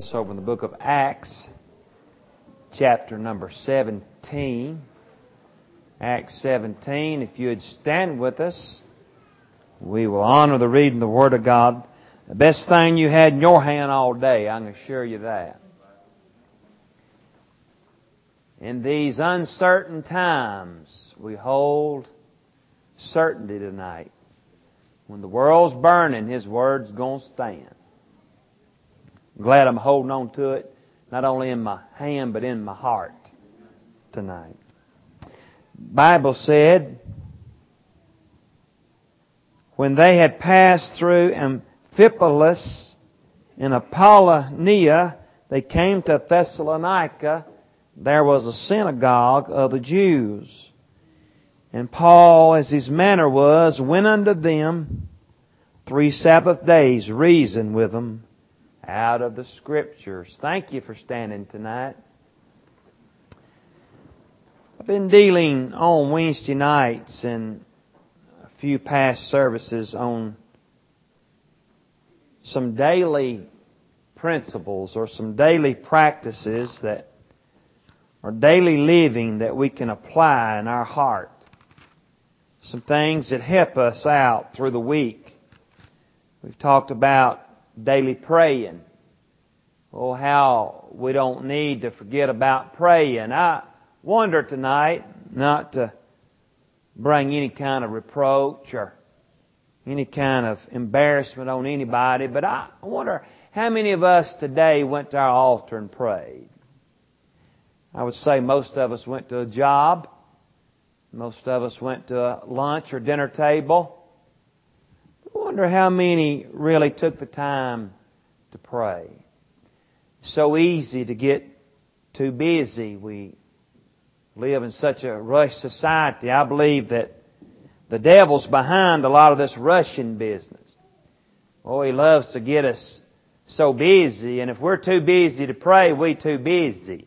Over in the book of Acts, chapter number 17. Acts 17, if you would stand with us, we will honor the reading of the Word of God. The best thing you had in your hand all day, I can assure you that. In these uncertain times, we hold certainty tonight. When the world's burning, His Word's going to stand. I'm glad I'm holding on to it, not only in my hand, but in my heart tonight. The Bible said, when they had passed through Amphipolis in Apollonia, they came to Thessalonica. There was a synagogue of the Jews. And Paul, as his manner was, went unto them 3 Sabbath days, reasoned with them out of the Scriptures. Thank you for standing tonight. I've been dealing on Wednesday nights and a few past services on some daily principles or some daily practices that are daily living that we can apply in our heart. Some things that help us out through the week. We've talked about daily praying. Oh, how we don't need to forget about praying. I wonder tonight, not to bring any kind of reproach or any kind of embarrassment on anybody, but I wonder how many of us today went to our altar and prayed. I would say most of us went to a job. Most of us went to a lunch or dinner table. I wonder how many really took the time to pray. So easy to get too busy. We live in such a rush society. I believe that the devil's behind a lot of this rushing business. Oh, he loves to get us so busy. And if we're too busy to pray, we're too busy.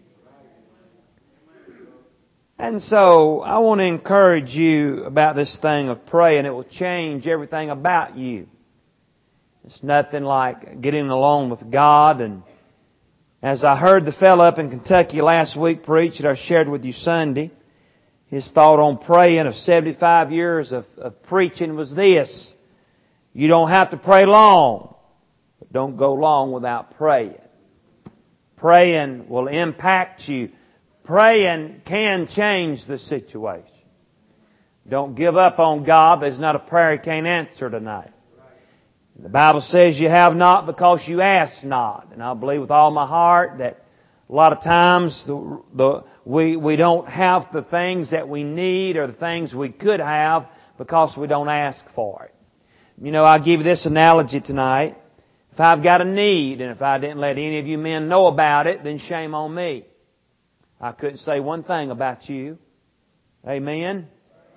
And so I want to encourage you about this thing of praying. It will change everything about you. It's nothing like getting along with God. And as I heard the fellow up in Kentucky last week preach that I shared with you Sunday, his thought on praying of 75 years of preaching was this: you don't have to pray long, but don't go long without praying. Praying will impact you. Praying can change the situation. Don't give up on God. There's not a prayer He can't answer tonight. The Bible says you have not because you ask not. And I believe with all my heart that a lot of times we don't have the things that we need or the things we could have because we don't ask for it. You know, I'll give you this analogy tonight. If I've got a need and if I didn't let any of you men know about it, then shame on me. I couldn't say one thing about you. Amen?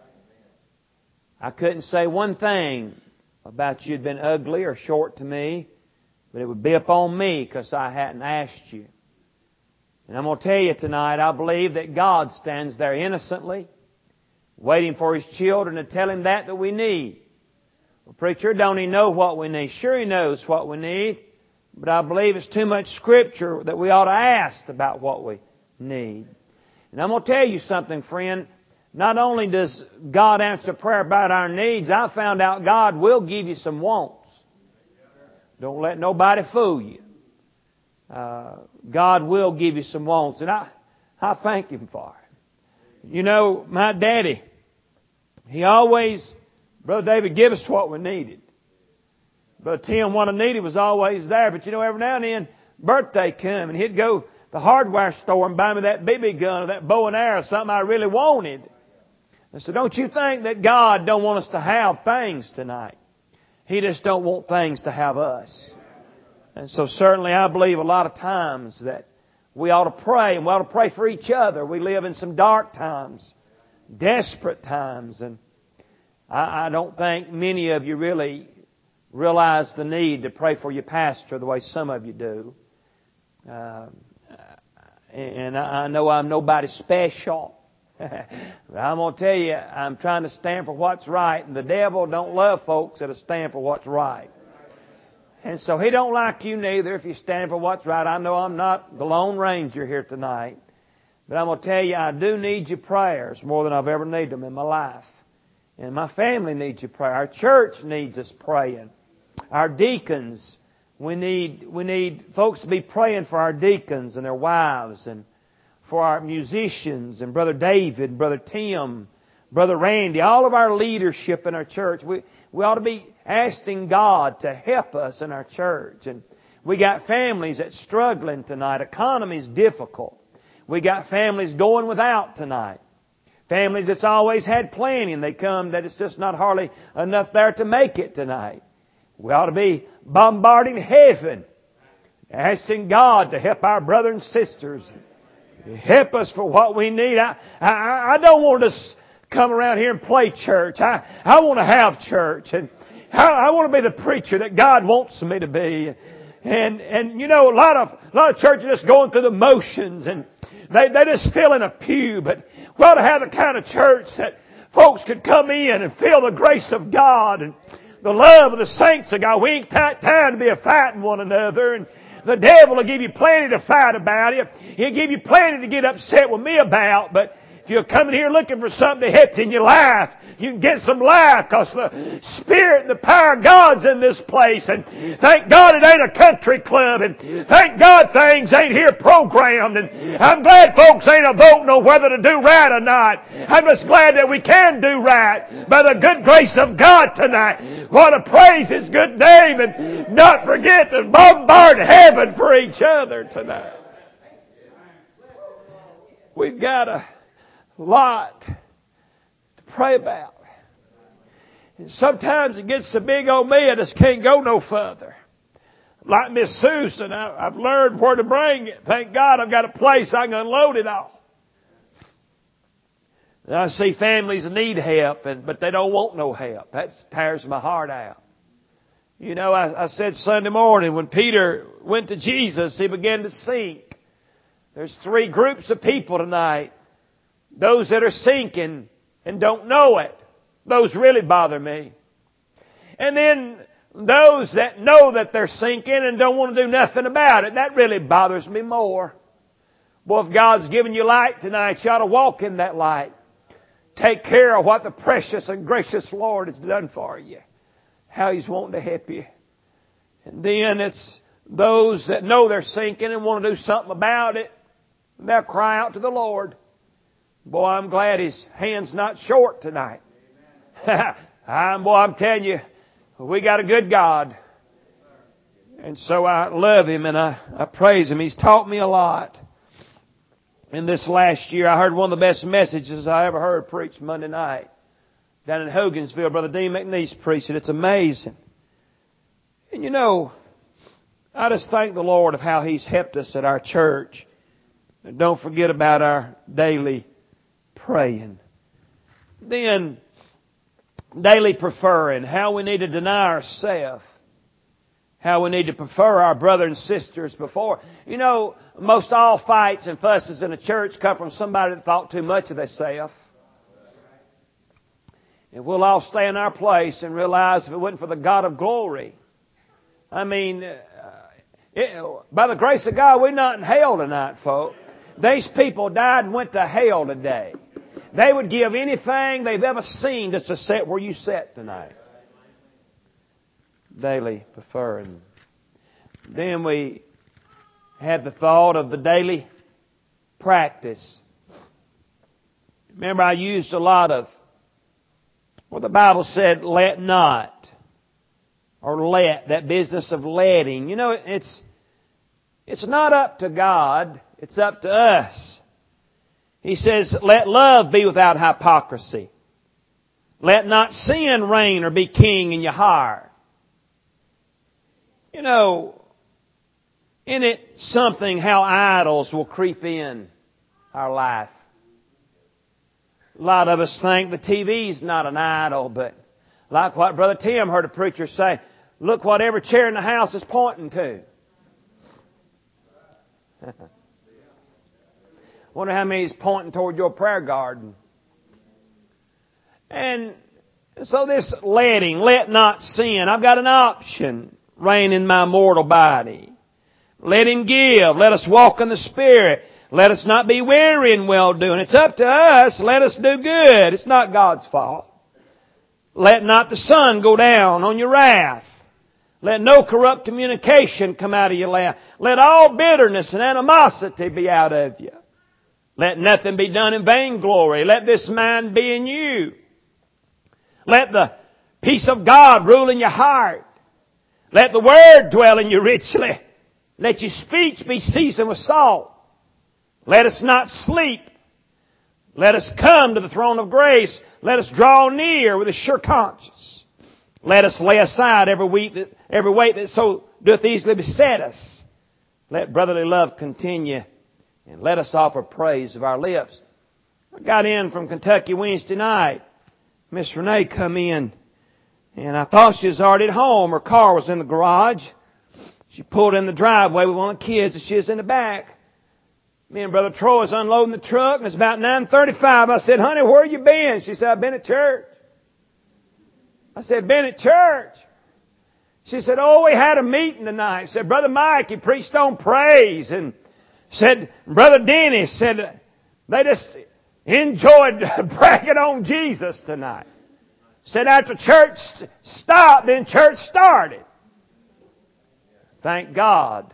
I couldn't say one thing about you'd been ugly or short to me, but it would be upon me because I hadn't asked you. And I'm going to tell you tonight, I believe that God stands there innocently, waiting for His children to tell Him that we need. Well, preacher, don't He know what we need? Sure He knows what we need, but I believe it's too much Scripture that we ought to ask about what we need. And I'm going to tell you something, friend. Not only does God answer prayer about our needs, I found out God will give you some wants. Don't let nobody fool you. God will give you some wants. And I thank Him for it. You know, my daddy, he always, Brother David, give us what we needed. Brother Tim, what I needed was always there. But you know, every now and then, birthday come and he'd go to the hardware store and buy me that BB gun or that bow and arrow, something I really wanted. And so don't you think that God don't want us to have things tonight. He just don't want things to have us. And so certainly I believe a lot of times that we ought to pray, and we ought to pray for each other. We live in some dark times, desperate times, and I don't think many of you really realize the need to pray for your pastor the way some of you do. And I know I'm nobody special. But I'm going to tell you, I'm trying to stand for what's right. And the devil don't love folks that'll stand for what's right. And so He don't like you neither if you stand for what's right. I know I'm not the Lone Ranger here tonight. But I'm going to tell you, I do need your prayers more than I've ever needed them in my life. And my family needs your prayer. Our church needs us praying. Our deacons, we need folks to be praying for our deacons and their wives, and for our musicians, and Brother David, Brother Tim, Brother Randy, all of our leadership in our church. We ought to be asking God to help us in our church. And we got families that's struggling tonight. Economy's difficult. We got families going without tonight. Families that's always had plenty, and they come that it's just not hardly enough there to make it tonight. We ought to be bombarding heaven, asking God to help our brothers and sisters. Help us for what we need. I don't want to come around here and play church. I want to have church. And I want to be the preacher that God wants me to be. And you know, a lot of churches just going through the motions, and they just fill in a pew. But we ought to have the kind of church that folks could come in and feel the grace of God and the love of the saints of God. We ain't got time to be fighting one another. And the devil will give you plenty to fight about. He'll give you plenty to get upset with me about. But if you're coming here looking for something to help you in your life, you can get some life, because the Spirit and the power of God's in this place. And thank God it ain't a country club. And thank God things ain't here programmed. And I'm glad folks ain't a voting on whether to do right or not. I'm just glad that we can do right by the good grace of God tonight. Want to praise His good name and not forget to bombard heaven for each other tonight. We've got a lot to pray about. And sometimes it gets so big on me I just can't go no further. Like Miss Susan, I've learned where to bring it. Thank God I've got a place I can unload it all. And I see families need help, but they don't want no help. That tears my heart out. You know, I said Sunday morning when Peter went to Jesus, he began to sink. There's 3 groups of people tonight. Those that are sinking and don't know it. Those really bother me. And then those that know that they're sinking and don't want to do nothing about it. That really bothers me more. Boy, if God's given you light tonight, you ought to walk in that light. Take care of what the precious and gracious Lord has done for you. How He's wanting to help you. And then it's those that know they're sinking and want to do something about it. They'll cry out to the Lord. Boy, I'm glad His hand's not short tonight. I'm telling you, we got a good God. And so I love Him and I praise Him. He's taught me a lot. In this last year, I heard one of the best messages I ever heard preached Monday night. Down in Hogansville, Brother Dean McNeese preached it. It's amazing. And you know, I just thank the Lord of how He's helped us at our church. And don't forget about our daily praying. Then, daily preferring. How we need to deny ourselves. How we need to prefer our brothers and sisters before. You know, most all fights and fusses in a church come from somebody that thought too much of themselves. And we'll all stay in our place and realize if it wasn't for the God of glory. I mean, by the grace of God, we're not in hell tonight, folks. These people died and went to hell today. They would give anything they've ever seen just to sit where you sat tonight. Daily preferring. Then we had the thought of the daily practice. Remember, I used a lot of what the Bible said, let not. Or let, that business of letting. You know, it's not up to God. It's up to us. He says, let love be without hypocrisy. Let not sin reign or be king in your heart. You know, isn't it something how idols will creep in our life? A lot of us think the TV's not an idol, but like what Brother Tim heard a preacher say, look what every chair in the house is pointing to. Wonder how many is pointing toward your prayer garden. And so this letting, let not sin. I've got an option. reign in my mortal body. Let Him give. Let us walk in the Spirit. Let us not be weary in well-doing. It's up to us. Let us do good. It's not God's fault. Let not the sun go down on your wrath. Let no corrupt communication come out of your mouth. Let all bitterness and animosity be out of you. Let nothing be done in vainglory. Let this mind be in you. Let the peace of God rule in your heart. Let the Word dwell in you richly. Let your speech be seasoned with salt. Let us not sleep. Let us come to the throne of grace. Let us draw near with a sure conscience. Let us lay aside every weight that so doth easily beset us. Let brotherly love continue, and let us offer praise of our lips. I got in from Kentucky Wednesday night. Miss Renee come in, and I thought she was already at home. Her car was in the garage. She pulled in the driveway with one of the kids, and she was in the back. Me and Brother Troy was unloading the truck, and it's about 9:35. I said, "Honey, where you been?" She said, "I've been at church." I said, "Been at church?" She said, "Oh, we had a meeting tonight." She said, "Brother Mike, he preached on praise." And said, Brother Dennis said, they just enjoyed bragging on Jesus tonight. Said after church stopped, then church started. Thank God.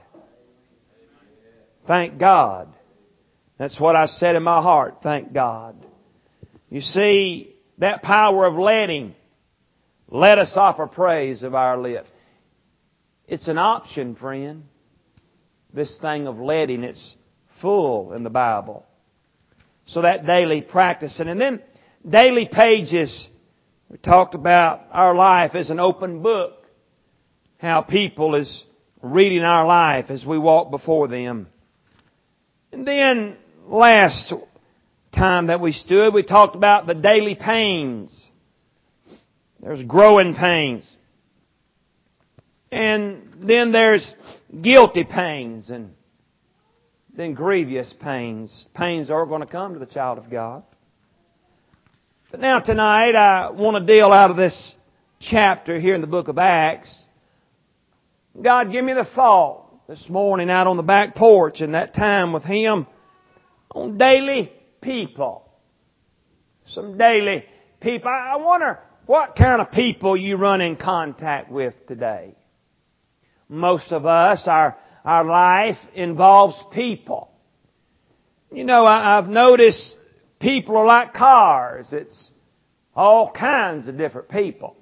Thank God. That's what I said in my heart. Thank God. You see, that power of letting. Let us offer praise of our lips. It's an option, friend. This thing of letting, it's full in the Bible. So that daily practicing. And then daily pages. We talked about our life as an open book. How people is reading our life as we walk before them. And then last time that we stood, we talked about the daily pains. There's growing pains. And then there's guilty pains and then grievous pains. Pains are going to come to the child of God. But now tonight I want to deal out of this chapter here in the book of Acts. God, give me the thought this morning out on the back porch and that time with Him on daily people. Some daily people. I wonder what kind of people you run in contact with today. Most of us, our life involves people. You know, I've noticed people are like cars. It's all kinds of different people.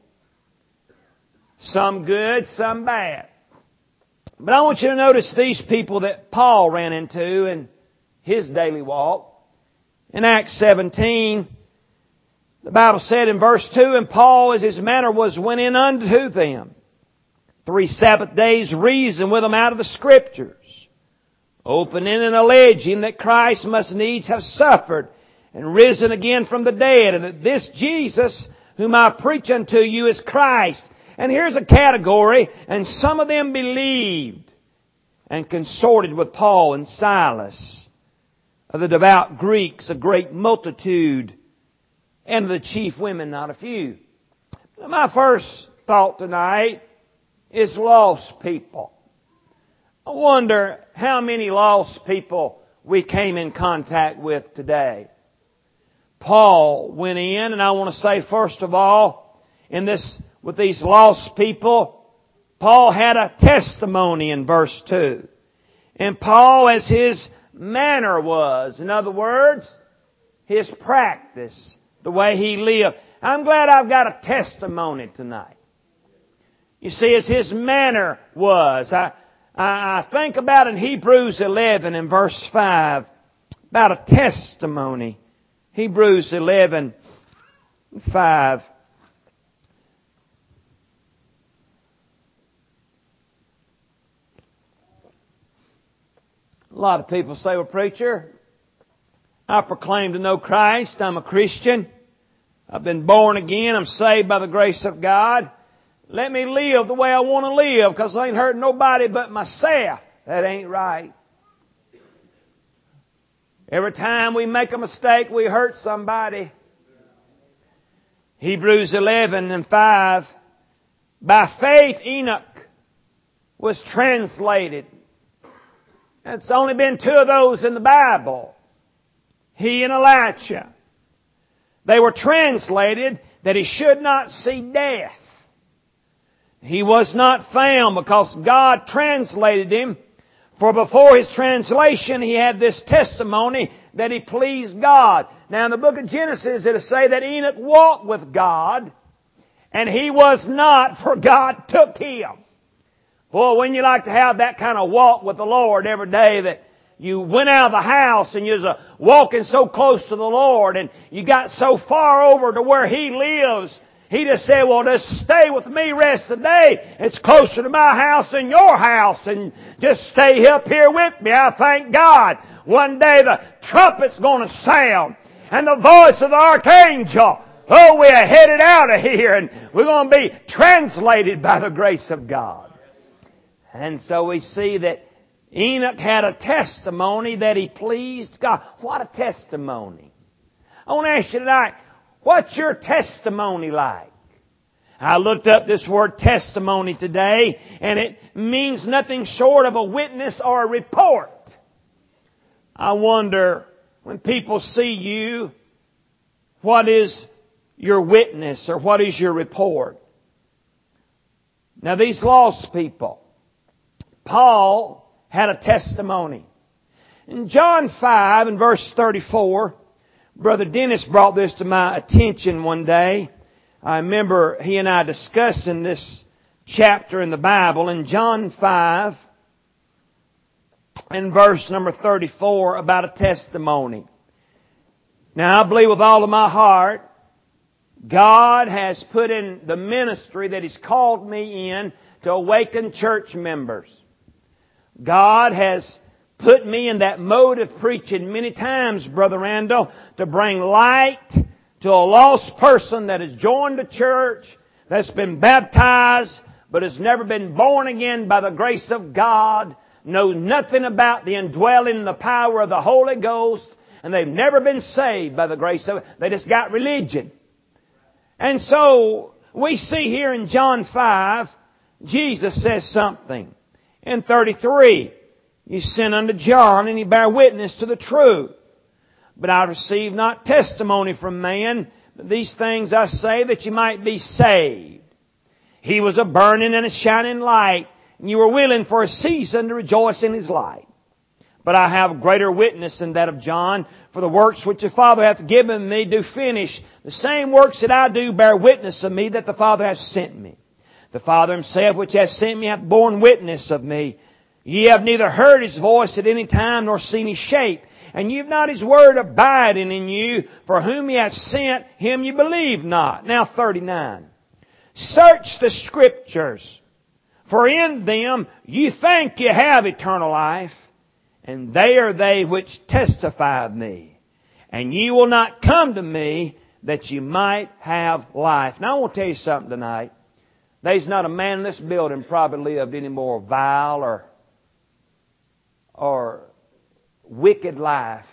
Some good, some bad. But I want you to notice these people that Paul ran into in his daily walk. In Acts 17, the Bible said in verse 2, "And Paul, as his manner was, went in unto them. 3 Sabbath days reasoned with them out of the Scriptures, opening and alleging that Christ must needs have suffered and risen again from the dead, and that this Jesus, whom I preach unto you, is Christ." And here's a category, and some of them believed and consorted with Paul and Silas, of the devout Greeks, a great multitude, and of the chief women, not a few. Now, my first thought tonight is lost people. I wonder how many lost people we came in contact with today. Paul went in, and I want to say first of all, with these lost people, Paul had a testimony in verse 2. And Paul, as his manner was, in other words, his practice, the way he lived. I'm glad I've got a testimony tonight. You see, as his manner was. I think about in Hebrews 11 and verse 5, about a testimony. Hebrews 11, 5. A lot of people say, "Well, preacher, I proclaim to know Christ. I'm a Christian. I've been born again. I'm saved by the grace of God. Let me live the way I want to live because I ain't hurting nobody but myself." That ain't right. Every time we make a mistake, we hurt somebody. Hebrews 11 and 5. "By faith Enoch was translated. It's only been 2 of those in the Bible. He and Elijah. They were translated that he should not see death. He was not found because God translated him. For before his translation, he had this testimony that he pleased God. Now in the book of Genesis, it'll say that Enoch walked with God, and he was not, for God took him. Boy, wouldn't you like to have that kind of walk with the Lord every day, that you went out of the house and you was walking so close to the Lord and you got so far over to where He lives. He just said, well, just stay with me rest of the day. It's closer to my house than your house, and just stay up here with me. I thank God. One day the trumpet's going to sound and the voice of the archangel. Oh, we are headed out of here and we're going to be translated by the grace of God. And so we see that Enoch had a testimony that he pleased God. What a testimony. I want to ask you tonight, what's your testimony like? I looked up this word testimony today, and it means nothing short of a witness or a report. I wonder, when people see you, what is your witness or what is your report? Now these lost people, Paul had a testimony. In John 5 and verse 34, Brother Dennis brought this to my attention one day. I remember he and I discussing this chapter in the Bible in John 5 and verse number 34 about a testimony. Now I believe with all of my heart, God has put in the ministry that He's called me in to awaken church members. God has put me in that mode of preaching many times, Brother Randall, to bring light to a lost person that has joined the church, that's been baptized, but has never been born again by the grace of God, knows nothing about the indwelling and the power of the Holy Ghost, and they've never been saved by the grace of it. They just got religion. And so we see here in John 5, Jesus says something. In 33, you sent unto John, and he bare witness to the truth. But I receive not testimony from man, but these things I say that you might be saved. He was a burning and a shining light, and you were willing for a season to rejoice in his light. But I have greater witness than that of John, for the works which the Father hath given me do finish. The same works that I do bear witness of me that the Father hath sent me. The Father Himself which hath sent me hath borne witness of me. Ye have neither heard His voice at any time nor seen His shape. And ye have not His word abiding in you. For whom He hath sent, Him ye believe not. Now 39. Search the Scriptures, for in them you think you have eternal life, and they are they which testify of me. And ye will not come to me that you might have life. Now I want to tell you something tonight. There's not a man in this building probably lived any more vile or wicked life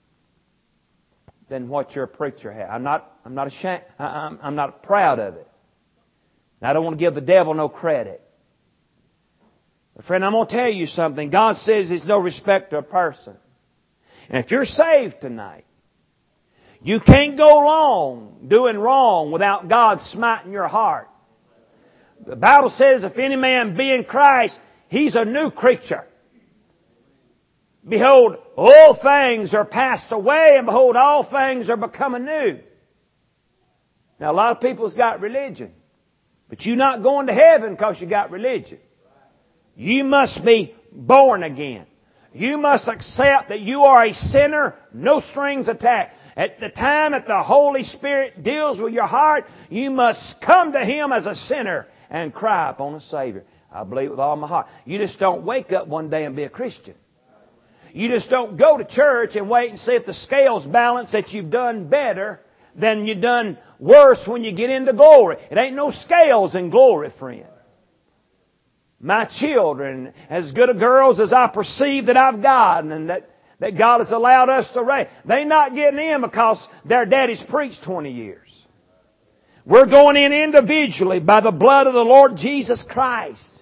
than what your preacher had. I'm not ashamed. I'm not proud of it. I don't want to give the devil no credit. But friend, I'm going to tell you something. God says He's no respecter of person. And if you're saved tonight, you can't go long doing wrong without God smiting your heart. The Bible says, if any man be in Christ, he's a new creature. Behold, all things are passed away, and behold, all things are become anew. Now, a lot of people's got religion, but you're not going to heaven because you got religion. You must be born again. You must accept that you are a sinner, no strings attached. At the time that the Holy Spirit deals with your heart, you must come to Him as a sinner and cry upon a Savior. I believe with all my heart. You just don't wake up one day and be a Christian. You just don't go to church and wait and see if the scales balance that you've done better than you've done worse when you get into glory. It ain't no scales in glory, friend. My children, as good a girls as I perceive that I've gotten and that God has allowed us to raise, they're not getting in because their daddy's preached 20 years. We're going in individually by the blood of the Lord Jesus Christ.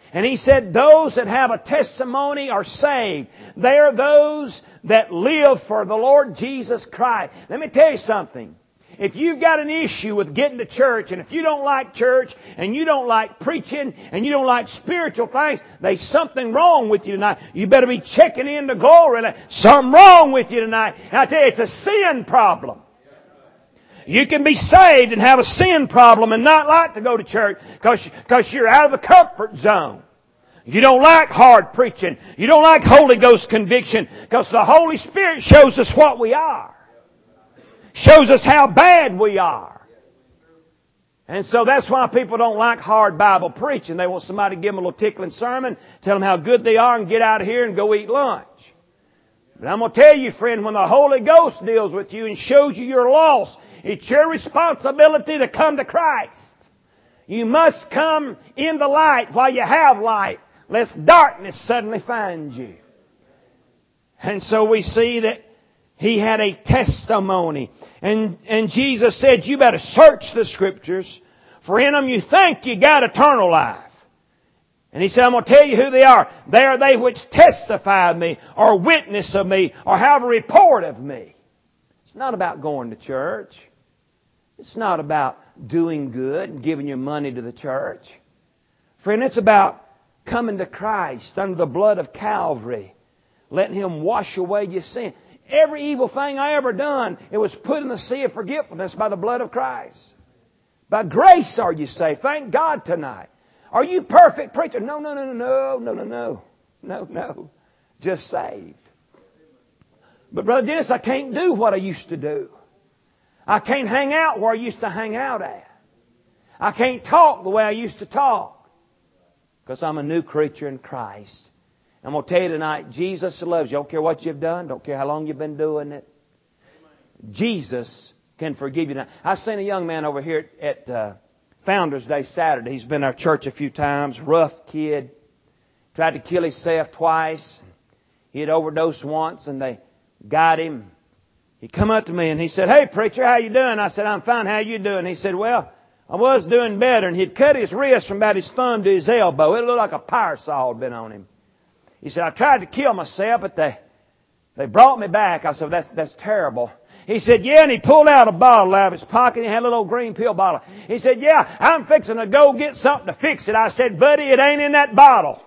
And He said those that have a testimony are saved. They are those that live for the Lord Jesus Christ. Let me tell you something. If you've got an issue with getting to church, and if you don't like church, and you don't like preaching, and you don't like spiritual things, there's something wrong with you tonight. You better be checking into glory. Something wrong with you tonight. And I tell you, it's a sin problem. You can be saved and have a sin problem and not like to go to church because you're out of the comfort zone. You don't like hard preaching. You don't like Holy Ghost conviction because the Holy Spirit shows us what we are. Shows us how bad we are. And so that's why people don't like hard Bible preaching. They want somebody to give them a little tickling sermon, tell them how good they are, and get out of here and go eat lunch. But I'm going to tell you, friend, when the Holy Ghost deals with you and shows you you're lost, it's your responsibility to come to Christ. You must come in the light while you have light, lest darkness suddenly find you. And so we see that He had a testimony. And Jesus said, you better search the Scriptures, for in them you think you got eternal life. And He said, I'm going to tell you who they are. They are they which testify of me, or witness of me, or have a report of me. It's not about going to church. It's not about doing good and giving your money to the church. Friend, it's about coming to Christ under the blood of Calvary, letting Him wash away your sin. Every evil thing I ever done, it was put in the sea of forgetfulness by the blood of Christ. By grace are you saved. Thank God tonight. Are you perfect, preacher? No. Just saved. But Brother Dennis, I can't do what I used to do. I can't hang out where I used to hang out at. I can't talk the way I used to talk. Because I'm a new creature in Christ. I'm going to tell you tonight, Jesus loves you. Don't care what you've done. Don't care how long you've been doing it. Jesus can forgive you. Now, I seen a young man over here at Founders Day Saturday. He's been to our church a few times. Rough kid. Tried to kill himself twice. He had overdosed once and they got him. He come up to me and he said, hey preacher, how you doing? I said, I'm fine. How you doing? He said, well, I was doing better. And he'd cut his wrist from about his thumb to his elbow. It looked like a power saw had been on him. He said, I tried to kill myself, but they brought me back. I said, that's terrible. He said, yeah, and he pulled out a bottle out of his pocket. He had a little old green pill bottle. He said, yeah, I'm fixing to go get something to fix it. I said, buddy, it ain't in that bottle.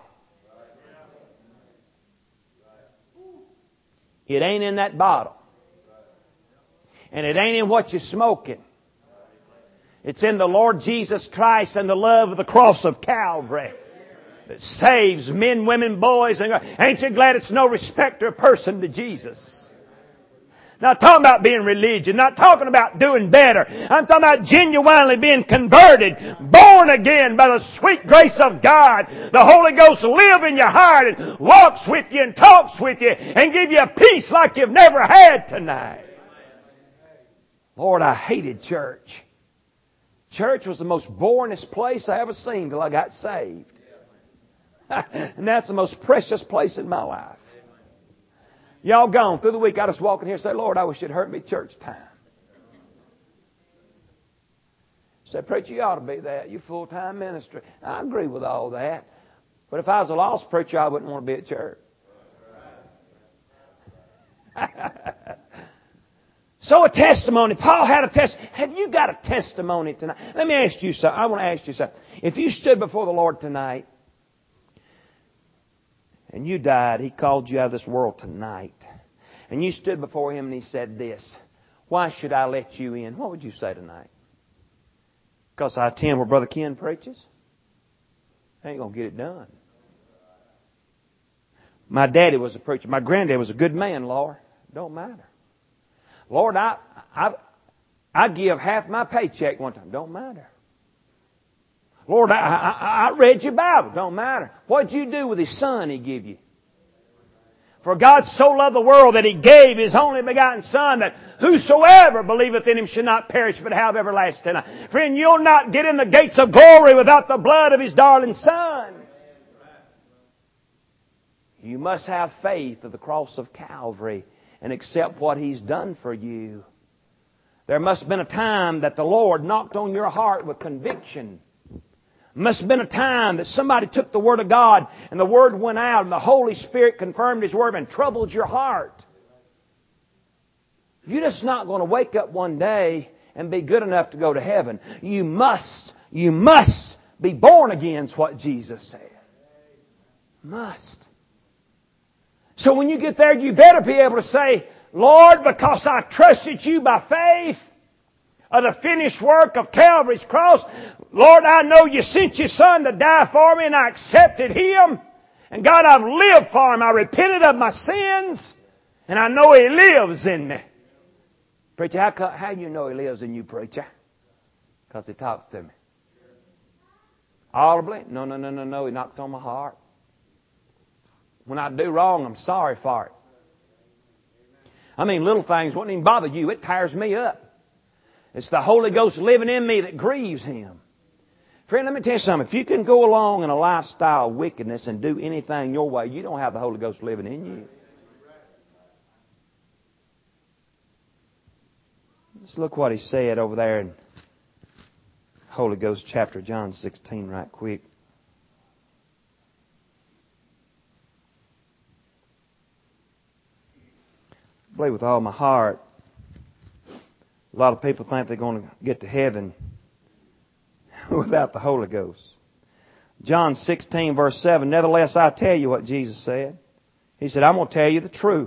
It ain't in that bottle. And it ain't in what you're smoking. It's in the Lord Jesus Christ and the love of the cross of Calvary that saves men, women, boys, and girls. Ain't you glad it's no respecter of person to Jesus? Not talking about being religious, not talking about doing better. I'm talking about genuinely being converted, born again by the sweet grace of God. The Holy Ghost lives in your heart and walks with you and talks with you and give you a peace like you've never had tonight. Lord, I hated church. Church was the most boringest place I ever seen till I got saved. And that's the most precious place in my life. Y'all gone through the week. I just walk in here and say, Lord, I wish you'd hurt me church time. Say, preacher, you ought to be that. You full-time ministry. I agree with all that. But if I was a lost preacher, I wouldn't want to be at church. So a testimony. Paul had a testimony. Have you got a testimony tonight? Let me ask you something. I want to ask you something. If you stood before the Lord tonight and you died, He called you out of this world tonight, and you stood before Him and He said this, why should I let you in? What would you say tonight? Because I attend where Brother Ken preaches? I ain't going to get it done. My daddy was a preacher. My granddad was a good man, Lord. Don't matter. Lord, I give half my paycheck one time. Don't matter. Lord, I read your Bible. Don't matter. What'd you do with His Son He gave you? For God so loved the world that He gave His only begotten Son, that whosoever believeth in Him should not perish but have everlasting life. Friend, you'll not get in the gates of glory without the blood of His darling Son. You must have faith of the cross of Calvary and accept what He's done for you. There must have been a time that the Lord knocked on your heart with conviction. Must have been a time that somebody took the Word of God and the Word went out and the Holy Spirit confirmed His Word and troubled your heart. You're just not going to wake up one day and be good enough to go to heaven. You must be born again, is what Jesus said. Must. So when you get there, you better be able to say, Lord, because I trusted You by faith of the finished work of Calvary's cross, Lord, I know You sent Your Son to die for me and I accepted Him. And God, I've lived for Him. I repented of my sins and I know He lives in me. Preacher, how you know He lives in you, preacher? Because He talks to me. Audibly? No. He knocks on my heart. When I do wrong, I'm sorry for it. I mean, little things wouldn't even bother you. It tires me up. It's the Holy Ghost living in me that grieves Him. Friend, let me tell you something. If you can go along in a lifestyle of wickedness and do anything your way, you don't have the Holy Ghost living in you. Let's look what He said over there in Holy Ghost chapter John 16 right quick. I believe with all my heart, a lot of people think they're going to get to heaven without the Holy Ghost. John 16 verse 7, nevertheless I tell you what Jesus said. He said, I'm going to tell you the truth.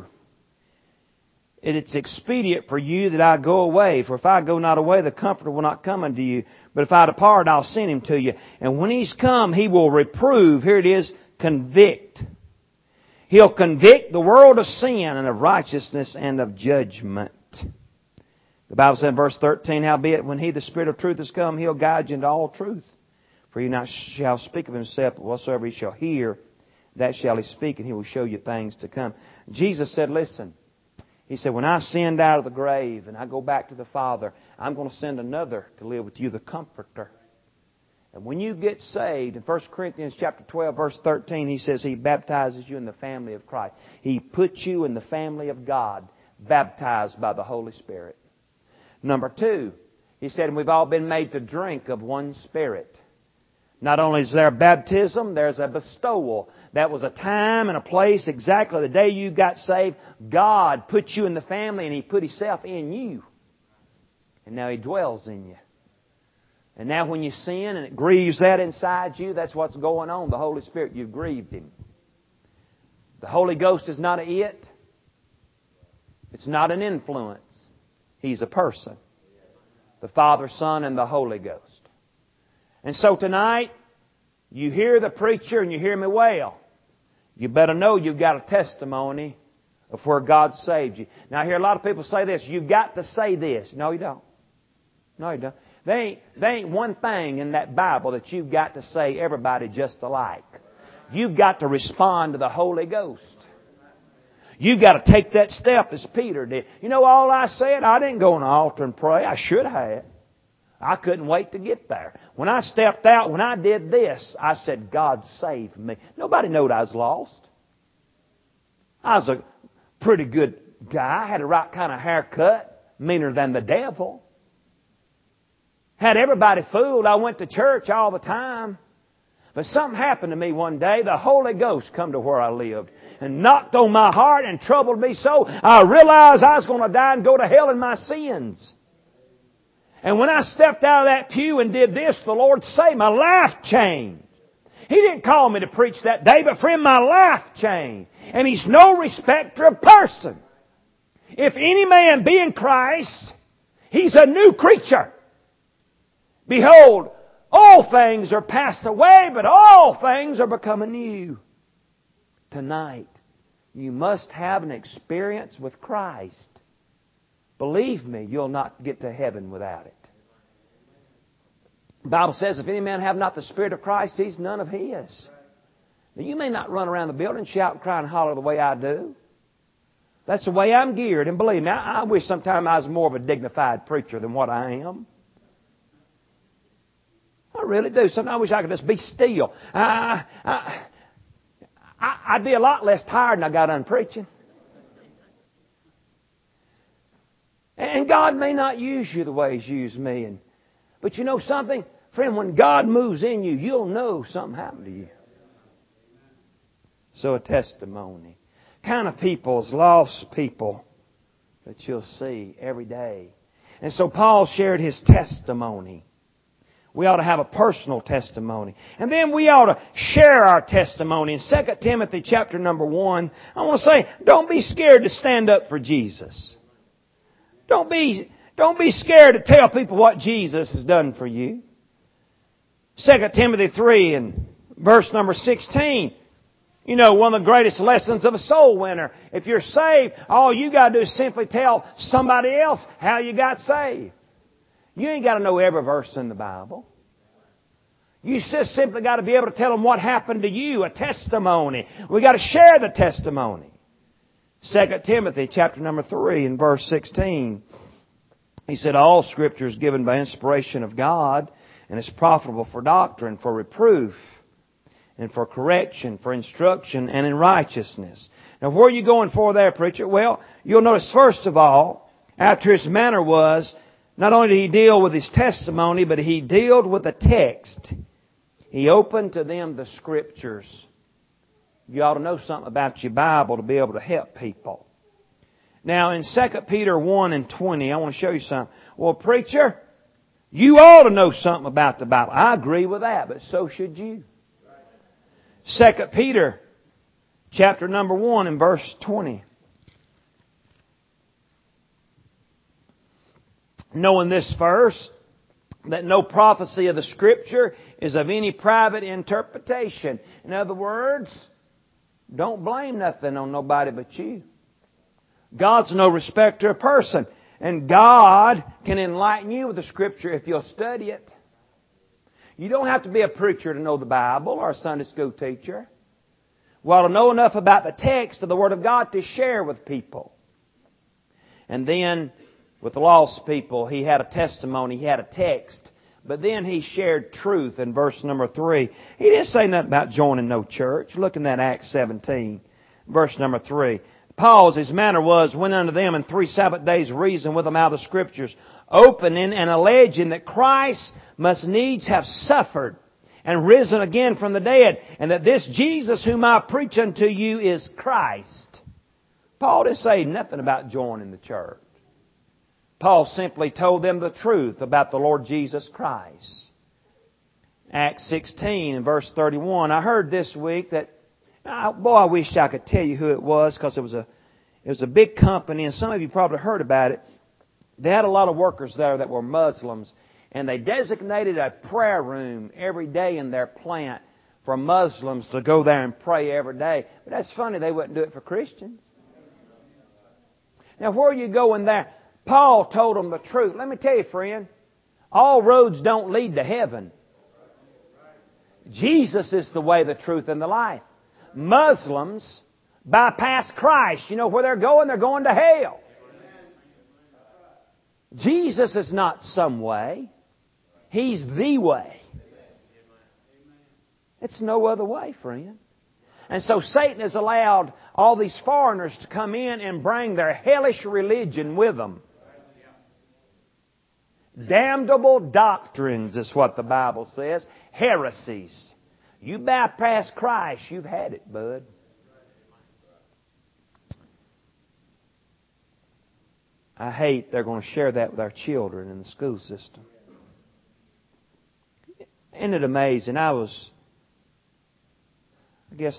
It's expedient for you that I go away. For if I go not away, the Comforter will not come unto you. But if I depart, I'll send Him to you. And when He's come, He will reprove. Here it is, convict. He'll convict the world of sin and of righteousness and of judgment. The Bible said in verse 13, howbeit when He, the Spirit of truth, is come, He'll guide you into all truth. For He not shall speak of Himself, but whatsoever He shall hear, that shall He speak, and He will show you things to come. Jesus said, listen, He said, when I ascend out of the grave and I go back to the Father, I'm going to send another to live with you, the Comforter. And when you get saved, in 1 Corinthians chapter 12, verse 13, He says He baptizes you in the family of Christ. He puts you in the family of God, baptized by the Holy Spirit. Number 2, He said, and we've all been made to drink of one Spirit. Not only is there baptism, there's a bestowal. That was a time and a place, exactly the day you got saved. God put you in the family and He put Himself in you. And now He dwells in you. And now when you sin and it grieves that inside you, that's what's going on. The Holy Spirit, you've grieved Him. The Holy Ghost is not an it. It's not an influence. He's a person. The Father, Son, and the Holy Ghost. And so tonight, you hear the preacher and you hear me well. You better know you've got a testimony of where God saved you. Now I hear a lot of people say this, you've got to say this. No, you don't. No, you don't. There ain't one thing in that Bible that you've got to say everybody just alike. You've got to respond to the Holy Ghost. You've got to take that step as Peter did. You know all I said? I didn't go on the altar and pray. I should have. I couldn't wait to get there. When I stepped out, when I did this, I said, God save me. Nobody knowed I was lost. I was a pretty good guy. I had the right kind of haircut, meaner than the devil. Had everybody fooled. I went to church all the time. But something happened to me one day. The Holy Ghost come to where I lived and knocked on my heart and troubled me so I realized I was going to die and go to hell in my sins. And when I stepped out of that pew and did this, the Lord saved my life changed. He didn't call me to preach that day, but friend, my life changed. And He's no respecter of person. If any man be in Christ, he's a new creature. Behold, all things are passed away, but all things are becoming new. Tonight, you must have an experience with Christ. Believe me, you'll not get to heaven without it. The Bible says, if any man have not the Spirit of Christ, he's none of His. Now, you may not run around the building, shout and cry and holler the way I do. That's the way I'm geared. And believe me, I wish sometime I was more of a dignified preacher than what I am. I really do. Sometimes I wish I could just be still. I'd be a lot less tired than I got done preaching. And God may not use you the way He's used me. But you know something? Friend, when God moves in you, you'll know something happened to you. So a testimony. Kind of people is lost people that you'll see every day. And so Paul shared his testimony. We ought to have a personal testimony. And then we ought to share our testimony. In 2 Timothy chapter number 1, I want to say, don't be scared to stand up for Jesus. Don't be scared to tell people what Jesus has done for you. 2 Timothy 3 and verse number 16. You know, one of the greatest lessons of a soul winner. If you're saved, all you got to do is simply tell somebody else how you got saved. You ain't got to know every verse in the Bible. You just simply got to be able to tell them what happened to you, a testimony. We got to share the testimony. 2 Timothy chapter number 3 and verse 16. He said, all Scripture is given by inspiration of God and is profitable for doctrine, for reproof, and for correction, for instruction, and in righteousness. Now, where are you going for there, preacher? Well, you'll notice first of all, after his manner was, not only did he deal with his testimony, but he dealt with the text. He opened to them the Scriptures. You ought to know something about your Bible to be able to help people. Now, in 2 Peter 1 and 20, I want to show you something. Well, preacher, you ought to know something about the Bible. I agree with that, but so should you. 2 Peter chapter number 1 and verse 20. Knowing this first, that no prophecy of the Scripture is of any private interpretation. In other words, don't blame nothing on nobody but you. God's no respecter of person. And God can enlighten you with the Scripture if you'll study it. You don't have to be a preacher to know the Bible or a Sunday school teacher. We ought to know enough about the text of the Word of God to share with people. And then, with the lost people, he had a testimony, he had a text. But then he shared truth in verse number 3. He didn't say nothing about joining no church. Look in that Acts 17, verse number 3. Paul, as his manner was, went unto them and 3 Sabbath days reasoned with them out of the Scriptures, opening and alleging that Christ must needs have suffered and risen again from the dead, and that this Jesus whom I preach unto you is Christ. Paul didn't say nothing about joining the church. Paul simply told them the truth about the Lord Jesus Christ. Acts 16 and verse 31. I heard this week that, I wish I could tell you who it was, because it was a big company, and some of you probably heard about it. They had a lot of workers there that were Muslims, and they designated a prayer room every day in their plant for Muslims to go there and pray every day. But that's funny, they wouldn't do it for Christians. Now, where are you going there? Paul told them the truth. Let me tell you, friend, all roads don't lead to heaven. Jesus is the way, the truth, and the life. Muslims bypass Christ. You know where they're going? They're going to hell. Jesus is not some way. He's the way. It's no other way, friend. And so Satan has allowed all these foreigners to come in and bring their hellish religion with them. Damnable doctrines is what the Bible says. Heresies. You bypass Christ, you've had it, bud. I hate they're going to share that with our children in the school system. Isn't it amazing? I guess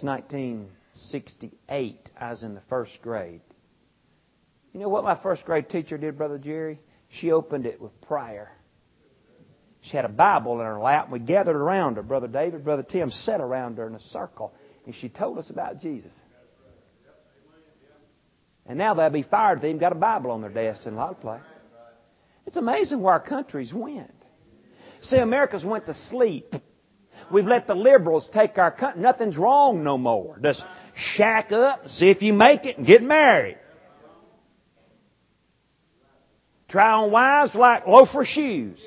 1968, I was in the first grade. You know what my first grade teacher did, Brother Jerry? She opened it with prayer. She had a Bible in her lap, and we gathered around her. Brother David, Brother Tim sat around her in a circle, and she told us about Jesus. And now they'll be fired if they even got a Bible on their desk in a lot of places. It's amazing where our countries went. See, America's went to sleep. We've let the liberals take our country. Nothing's wrong no more. Just shack up, see if you make it, and get married. Try on wives like loafer shoes.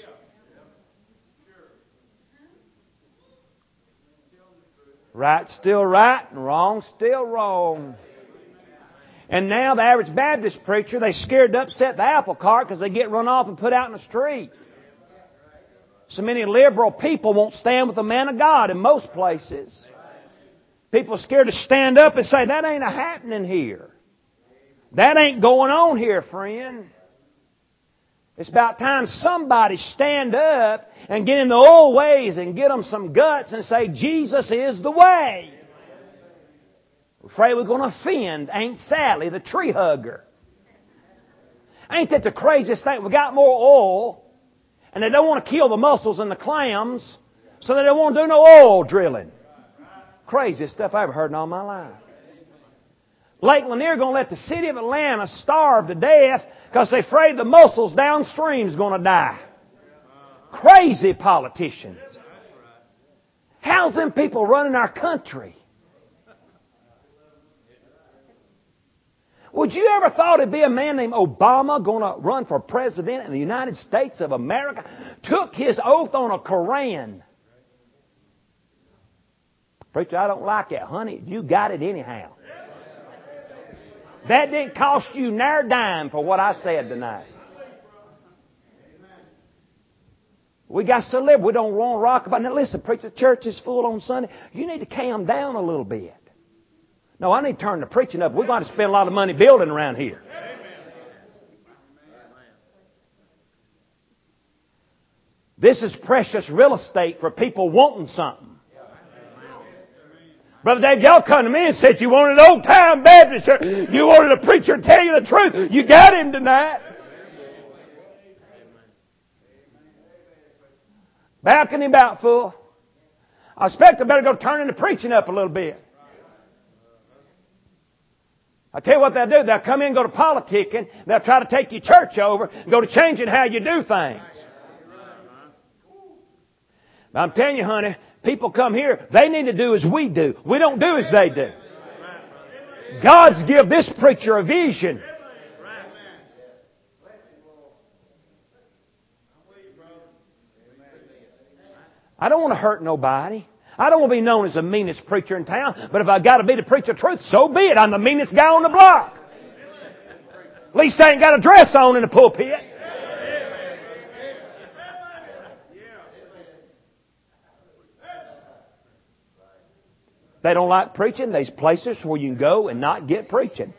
Right's still right and wrong's still wrong. And now the average Baptist preacher, they're scared to upset the apple cart because they get run off and put out in the street. So many liberal people won't stand with the man of God in most places. People are scared to stand up and say, that ain't happening here. That ain't going on here, friend. It's about time somebody stand up and get in the old ways and get them some guts and say, Jesus is the way. We're afraid we're going to offend Aunt Sally, the tree hugger. Ain't that the craziest thing? We got more oil, and they don't want to kill the mussels and the clams, so they don't want to do no oil drilling. Craziest stuff I ever heard in all my life. Lake Lanier going to let the city of Atlanta starve to death because they're afraid the mussels downstream is going to die. Crazy politicians. How's them people running our country? Would you ever thought it'd be a man named Obama going to run for president in the United States of America? Took his oath on a Koran. Preacher, I don't like it. Honey, you got it anyhow. That didn't cost you near a dime for what I said tonight. We got so liberal, we don't want to rock about it. Now listen, preacher, the church is full on Sunday. You need to calm down a little bit. No, I need to turn the preaching up. We're going to spend a lot of money building around here. This is precious real estate for people wanting something. Brother Dave, y'all come to me and said you wanted an old-time Baptist church. You wanted a preacher to tell you the truth. You got him tonight. Balcony about full. I expect I better go turn the preaching up a little bit. I tell you what they'll do. They'll come in and go to politicking. They'll try to take your church over and go to changing how you do things. But I'm telling you, honey, people come here, they need to do as we do. We don't do as they do. God's give this preacher a vision. I don't want to hurt nobody. I don't want to be known as the meanest preacher in town, but if I got to be the preacher of truth, so be it. I'm the meanest guy on the block. At least I ain't got a dress on in the pulpit. They don't like preaching. There's places where you can go and not get preaching.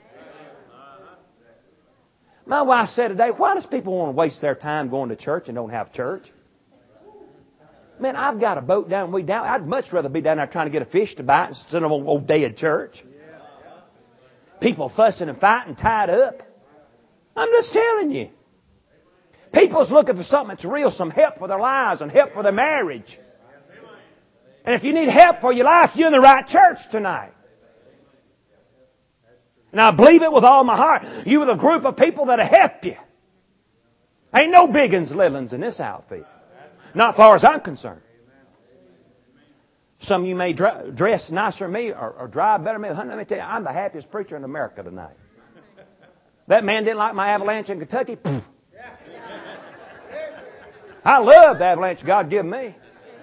My wife said today, why does people want to waste their time going to church and don't have church? Man, I've got a boat down way down. I'd much rather be down there trying to get a fish to bite instead of an old dead church. People fussing and fighting, tied up. I'm just telling you. People's looking for something that's real, some help for their lives and help for their marriage. And if you need help for your life, you're in the right church tonight. And I believe it with all my heart. You with a group of people that'll help you. Ain't no big uns, little uns in this outfit. Not as far as I'm concerned. Some of you may dress nicer than me or drive better than me. Let me tell you, I'm the happiest preacher in America tonight. That man didn't like my avalanche in Kentucky. I love the avalanche God gave me.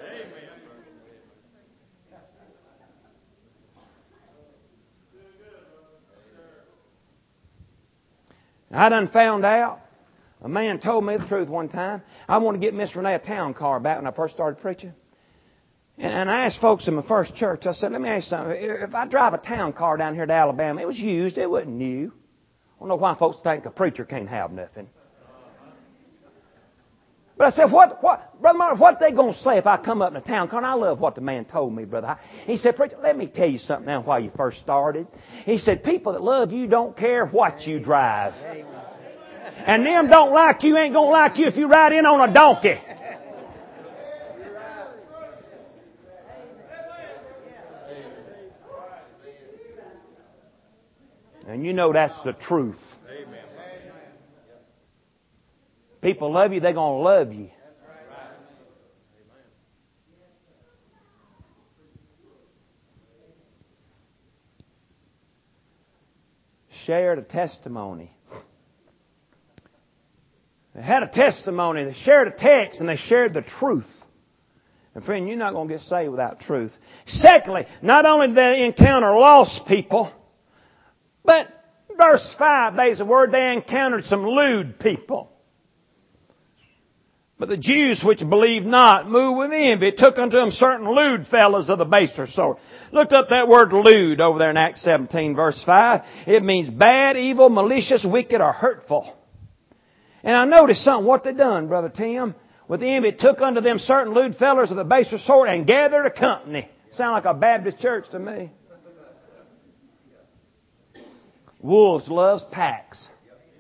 I done found out. A man told me the truth one time. I want to get Miss Renee a town car back when I first started preaching. And I asked folks in my first church, I said, let me ask you something. If I drive a town car down here to Alabama, it was used, it wasn't new. I don't know why folks think a preacher can't have nothing. But I said, Brother Martin, what they going to say if I come up in a town car? And I love what the man told me, brother. He said, preacher, let me tell you something now while you first started. He said, people that love you don't care what you drive. And them don't like you ain't going to like you if you ride in on a donkey. And you know that's the truth. People love you, they're going to love you. Shared a testimony. They had a testimony. They shared a text and they shared the truth. And friend, you're not going to get saved without truth. Secondly, not only did they encounter lost people, but verse 5, there's a word, they encountered some lewd people. But the Jews which believed not, moved with envy, took unto them certain lewd fellows of the baser sort. Looked up that word lewd over there in Acts 17 verse 5. It means bad, evil, malicious, wicked, or hurtful. And I noticed something. What they done, Brother Tim? With envy, took unto them certain lewd fellows of the baser sort and gathered a company. Sound like a Baptist church to me. Wolves loves packs.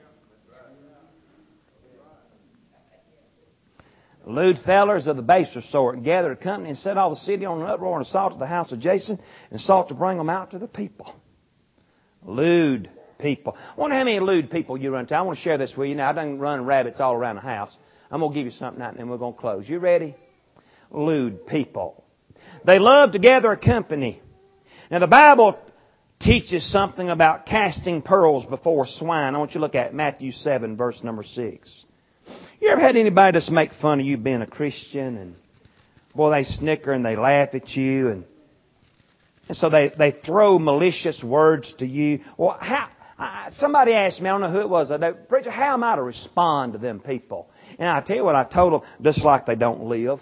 Lewd fellers of the baser sort, and gathered a company and set all the city on an uproar and assaulted the house of Jason and sought to bring them out to the people. Lewd people. I wonder how many lewd people you run into. I want to share this with you. Now, I done run rabbits all around the house. I'm going to give you something out and then we're going to close. You ready? Lewd people. They love to gather a company. Now, the Bible teaches something about casting pearls before swine. I want you to look at Matthew 7, verse number 6. You ever had anybody just make fun of you being a Christian? And boy, they snicker and they laugh at you. And so they throw malicious words to you. Well, somebody asked me, I don't know who it was, Preacher, how am I to respond to them people? And I tell you what I told them, just like they don't live.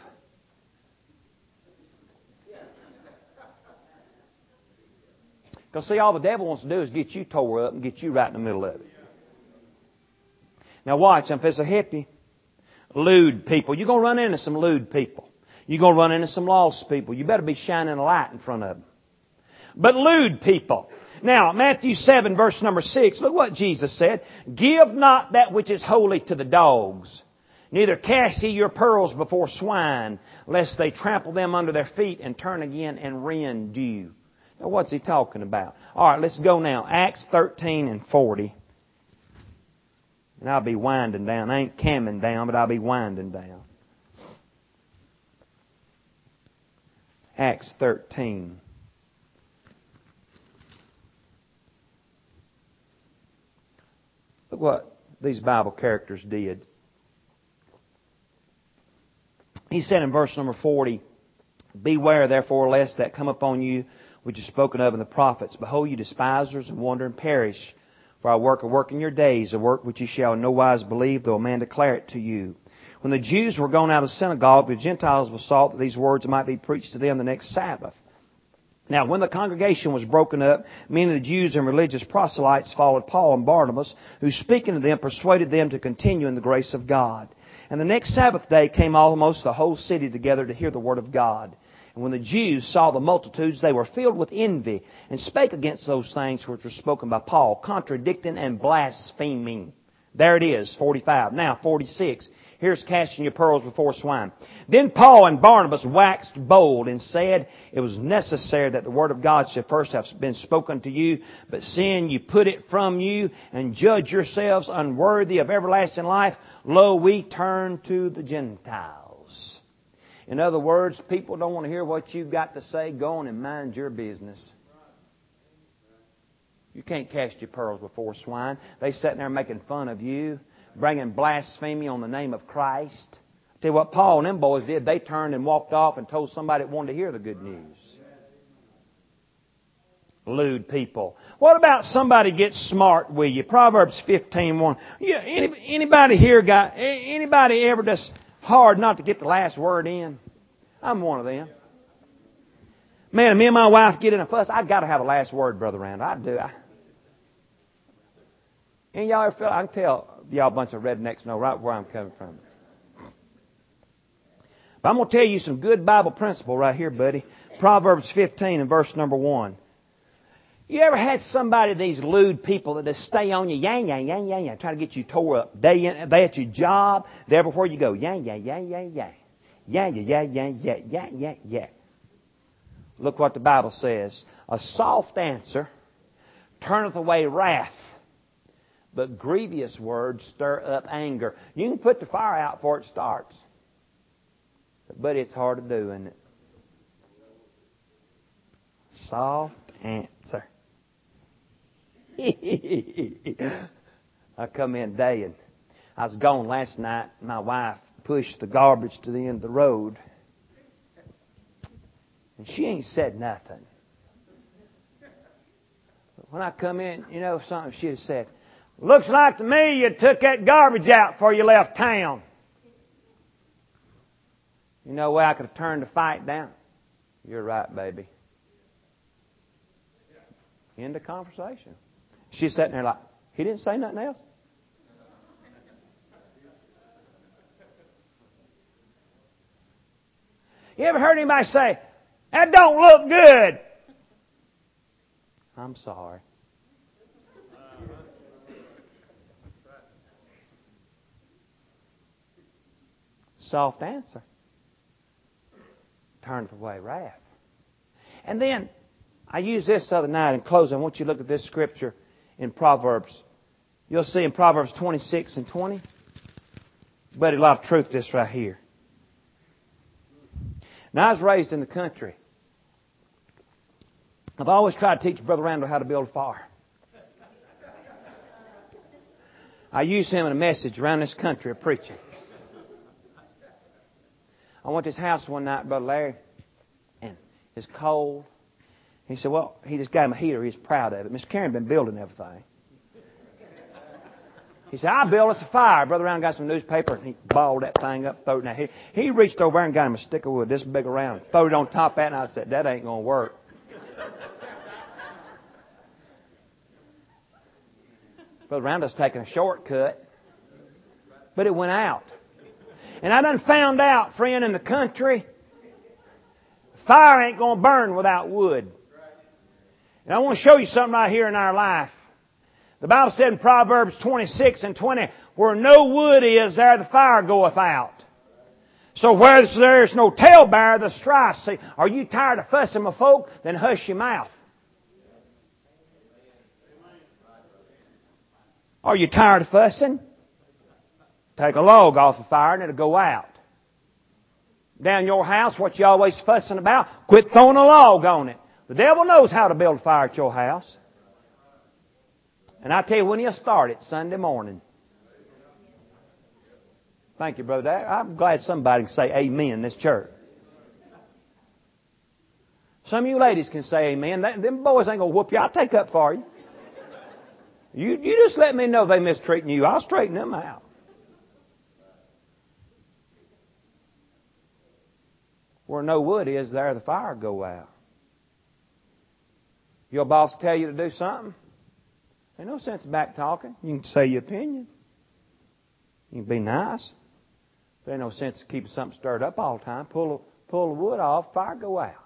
Because see, all the devil wants to do is get you tore up and get you right in the middle of it. Now watch, if it's a hippie, lewd people. You're going to run into some lewd people. You're going to run into some lost people. You better be shining a light in front of them. But lewd people. Now, Matthew 7, verse number 6, look what Jesus said. Give not that which is holy to the dogs, neither cast ye your pearls before swine, lest they trample them under their feet and turn again and rend you. Now, what's he talking about? All right, let's go now. Acts 13 and 40. And I'll be winding down. I ain't camming down, but I'll be winding down. Acts 13. Look what these Bible characters did. He said in verse number 40, Beware therefore lest that come upon you which is spoken of in the prophets. Behold, you despisers, and wonder and perish. For I work a work in your days, a work which ye shall in no wise believe, though a man declare it to you. When the Jews were gone out of the synagogue, the Gentiles besought that these words might be preached to them the next Sabbath. Now, when the congregation was broken up, many of the Jews and religious proselytes followed Paul and Barnabas, who speaking to them persuaded them to continue in the grace of God. And the next Sabbath day came almost the whole city together to hear the word of God. And when the Jews saw the multitudes, they were filled with envy and spake against those things which were spoken by Paul, contradicting and blaspheming. There it is, 45. Now, 46. Here's casting your pearls before swine. Then Paul and Barnabas waxed bold and said, It was necessary that the word of God should first have been spoken to you, but seeing you put it from you and judge yourselves unworthy of everlasting life, lo, we turn to the Gentiles. In other words, people don't want to hear what you've got to say. Go on and mind your business. You can't cast your pearls before swine. They sitting there making fun of you, bringing blasphemy on the name of Christ. I tell you what Paul and them boys did. They turned and walked off and told somebody that wanted to hear the good news. Lewd people. What about somebody gets smart with you? Proverbs 15:1. Yeah, anybody here anybody ever just hard not to get the last word in? I'm one of them. Man, if me and my wife get in a fuss, I got to have a last word, Brother Randall. I do. And y'all ever feel, I can tell y'all a bunch of rednecks know right where I'm coming from. But I'm going to tell you some good Bible principle right here, buddy. Proverbs 15 and verse number 1. You ever had somebody, these lewd people that just stay on you, yang, yang, yang, yang, yang, trying to get you tore up day in, day at your job, day everywhere you go, yang, yang, yang, yang, yang, yang, yang, yang, yang, yang, yang, yang, yang. Look what the Bible says. A soft answer turneth away wrath, but grievous words stir up anger. You can put the fire out before it starts. But it's hard to do, isn't it? Soft answer. I come in today and I was gone last night. My wife pushed the garbage to the end of the road. And she ain't said nothing. But when I come in, you know something she'd have said, Looks like to me you took that garbage out before you left town. You know where I could have turned the fight down? You're right, baby. End of conversation. She's sitting there like, he didn't say nothing else? You ever heard anybody say, that don't look good? I'm sorry. Soft answer. Turns away wrath. And then, I used this the other night in closing. I want you to look at this scripture in Proverbs. You'll see in Proverbs 26 and 20. But a lot of truth to this right here. Now, I was raised in the country. I've always tried to teach Brother Randall how to build a fire. I used him in a message around this country of preaching. I went to his house one night, Brother Larry, and it's cold. He said, well, he just got him a heater. He's proud of it. Miss Karen been building everything. He said, I'll build us a fire. Brother Randall got some newspaper, and he balled that thing up, threw it in there. He reached over and got him a stick of wood this big around, threw it on top of that, and I said, that ain't going to work. Brother Randall's taking a shortcut. But it went out. And I done found out, friend, in the country, fire ain't going to burn without wood. And I want to show you something right here in our life. The Bible said in Proverbs 26 and 20, where no wood is, there the fire goeth out. So where there's no talebearer, the strife. See, are you tired of fussing with folk? Then hush your mouth. Are you tired of fussing? Take a log off the fire and it'll go out. Down your house, what you always fussing about, quit throwing a log on it. The devil knows how to build a fire at your house. And I tell you, when he'll start it, Sunday morning. Thank you, Brother. I'm glad somebody can say amen in this church. Some of you ladies can say amen. Them boys ain't going to whoop you. I'll take up for you. You just let me know if they mistreating you. I'll straighten them out. Where no wood is, there the fire go out. Your boss tell you to do something, there's no sense in back talking. You can say your opinion. You can be nice. There's no sense in keeping something stirred up all the time. Pull the wood off, fire go out.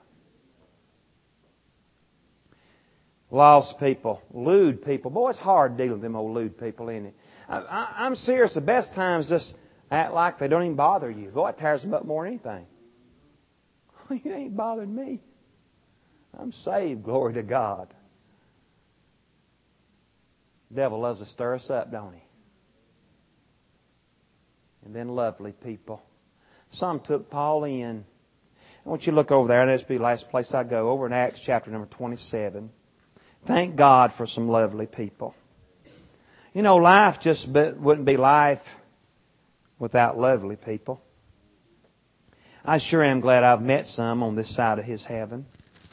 Lost people, lewd people. Boy, it's hard dealing with them old lewd people, isn't it? I'm serious. The best times just act like they don't even bother you. Boy, it tears them up more than anything. You ain't bothered me. I'm saved, glory to God. The devil loves to stir us up, don't he? And then lovely people. Some took Paul in. I want you to look over there. That'll be the last place I go. Over in Acts chapter number 27. Thank God for some lovely people. You know, life just wouldn't be life without lovely people. I sure am glad I've met some on this side of His heaven.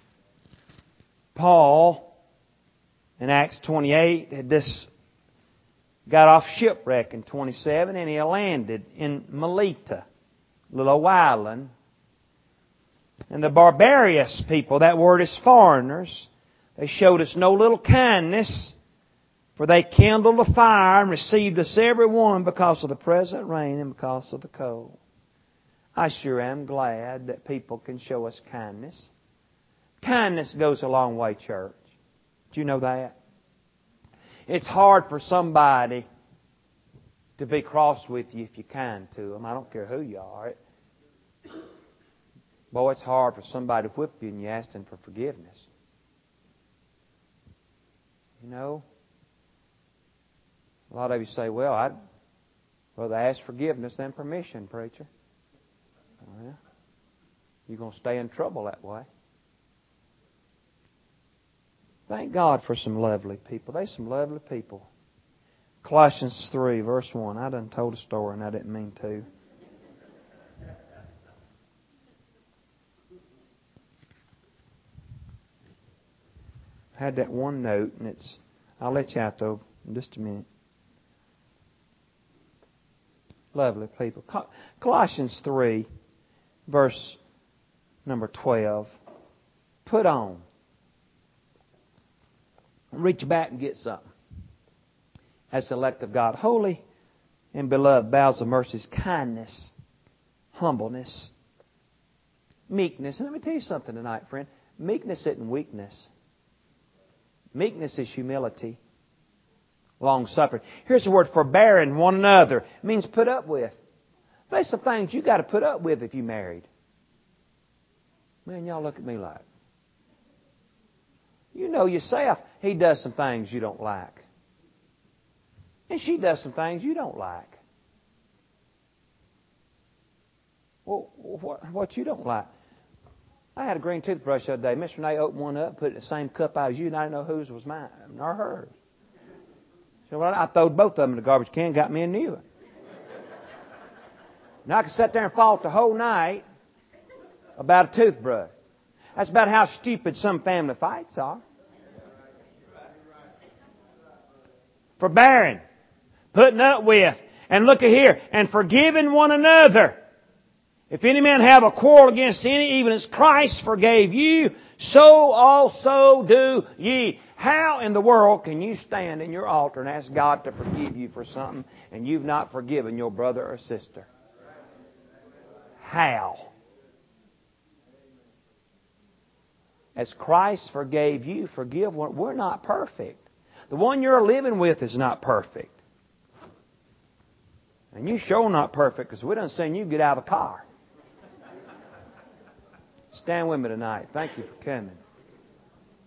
Paul, in Acts 28, had just got off shipwreck in 27, and he landed in Melita, a little island. And the barbarous people, that word is foreigners, they showed us no little kindness, for they kindled a fire and received us every one because of the present rain and because of the cold. I sure am glad that people can show us kindness. Kindness goes a long way, church. Do you know that? It's hard for somebody to be cross with you if you're kind to them. I don't care who you are. Boy, it's hard for somebody to whip you and you ask them for forgiveness. You know, a lot of you say, well, I'd rather ask forgiveness than permission, preacher. Well, you're going to stay in trouble that way. Thank God for some lovely people. There's some lovely people. Colossians 3, verse 1. I done told a story and I didn't mean to. I had that one note, and I'll let you out though in just a minute. Lovely people. Colossians 3. verse number 12. Put on. Reach back and get something. As the elect of God, holy and beloved, bowels of mercies, kindness, humbleness, meekness. And let me tell you something tonight, friend. Meekness isn't weakness. Meekness is humility. Long-suffering. Here's the word forbearing one another. It means put up with. There's some things you got to put up with if you married. Man, y'all look at me like. You know yourself, he does some things you don't like. And she does some things you don't like. Well, what you don't like? I had a green toothbrush the other day. Miss Renee opened one up, put it in the same cup as you, and I didn't know whose was mine or hers. So I throwed both of them in the garbage can, got me a new one. Now I could sit there and fault the whole night about a toothbrush. That's about how stupid some family fights are. Forbearing, putting up with, and look at here, and forgiving one another. If any man have a quarrel against any, even as Christ forgave you, so also do ye. How in the world can you stand in your altar and ask God to forgive you for something and you've not forgiven your brother or sister? How? As Christ forgave you, forgive one. We're not perfect. The one you're living with is not perfect. And you sure not perfect because we done seen you get out of the car. Stand with me tonight. Thank you for coming.